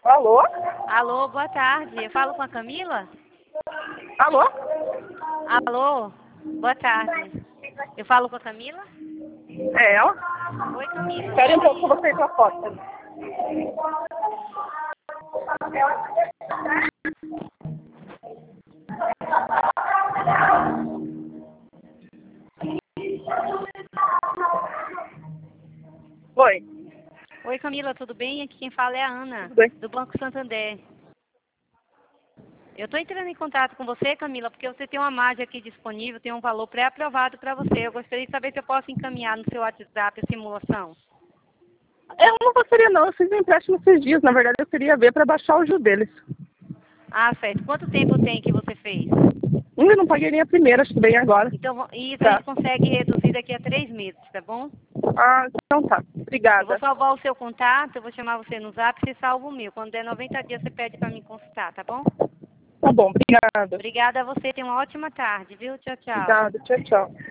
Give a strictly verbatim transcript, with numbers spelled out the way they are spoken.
Alô? Alô, boa tarde. Eu falo com a Camila? Alô? Alô, boa tarde. Eu falo com a Camila? É ela? Oi, Camila. Espere um pouco que eu vou sair pra porta. Oi. Oi, Camila, tudo bem? Aqui quem fala é a Ana, Tudo bem? do Banco Santander. Eu estou entrando em contato com você, Camila, porque você tem uma margem aqui disponível, tem um valor pré-aprovado para você. Eu gostaria de saber se eu posso encaminhar no seu WhatsApp a simulação. Eu não gostaria não, eu fiz um empréstimo esses dias. Na verdade, eu queria ver para baixar o juros deles. Ah, certo. Quanto tempo tem que você fez? Ainda não paguei nem a primeira, acho que bem agora. Então, isso a Tá. gente consegue reduzir daqui a três meses, tá bom? Ah, então tá. Eu vou Obrigada. salvar o seu contato, eu vou chamar você no Zap, você salva o meu. Quando der noventa dias, você pede para me consultar, tá bom? Tá bom, obrigada. Obrigada a você, tenha uma ótima tarde, viu? Tchau, tchau. Obrigada, tchau, tchau.